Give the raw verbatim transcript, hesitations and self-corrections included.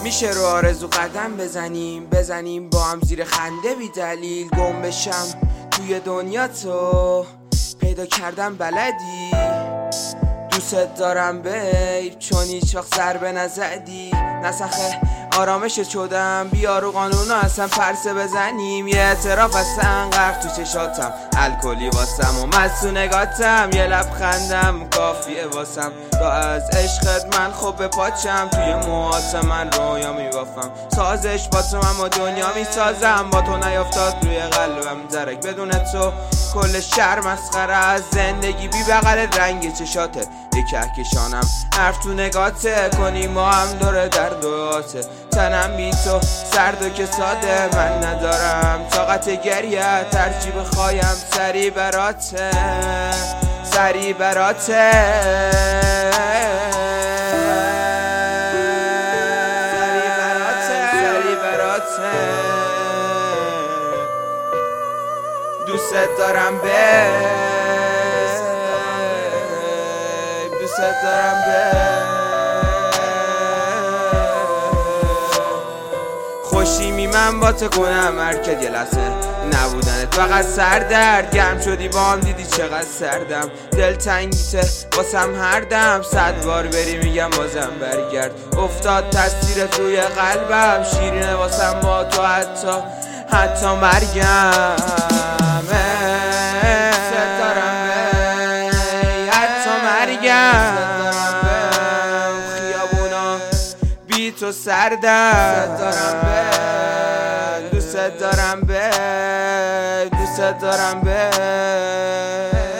میشه رو آرزو قدم بزنیم بزنیم با هم زیر خنده بی دلیل. گم بشم توی دنیا تو پیدا کردم بلدی. دوست دارم بیب چون هیچ وقت ضربه نزدی. نسخه آرامش چودم بیا رو قانونا اصلا پرسه بزنیم. یه اعتراف اصلا غرق تو چشاتم الکلی واسم و مست نگاتم. یه لبخندم کافیه واسم تا از عشقت من خوب به پاچم. توی موهات من رویا میبافم سازش با تو من با دنیا میسازم. با تو نیافتاد روی قلبم درک بدون تو کل شهر مسخره از زندگی. بی بغل رنگ چشاته یه کهکشانم حرف تو نگاته. کنیم ما هم دور درد و آته تنم بی تو سرد و که ساده. من ندارم طاقت گریه ترجیح بخوایم سری براته سری براته سری براته سری براته. دوست دارم به دوست دارم به خوشیمی من با تو کنم هرکد یه لحظه نبودنت فقط سردرد. گرم شدی با هم دیدی چقدر سردم. دلتنگیته واسم هر دم صد بار بری میگم بازم برگرد. افتاد تصویر توی قلبم شیرینه واسم با تو حتی حتی مرگم. خیابونا بی تو سردم. دوست دارم به دوست دارم به دوست دارم به